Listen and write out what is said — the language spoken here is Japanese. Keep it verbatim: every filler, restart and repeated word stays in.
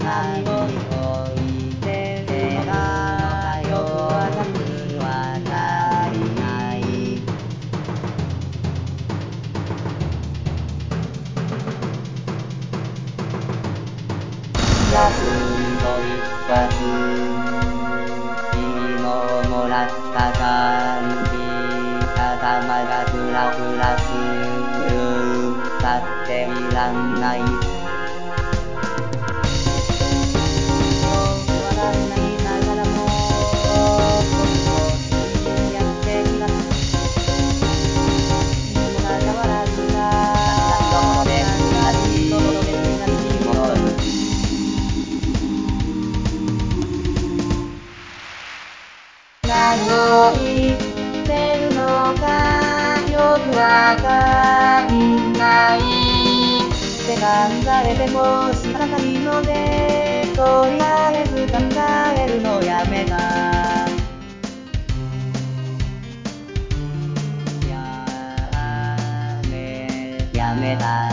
何を置いてるのかよくわかるわないない休んどるかついいのをもらった感じ頭がフラフラする立っていらんない何を言ってるのかよくわかんないって考えても仕方ないのでとりあえず考えるのやめたやめやめた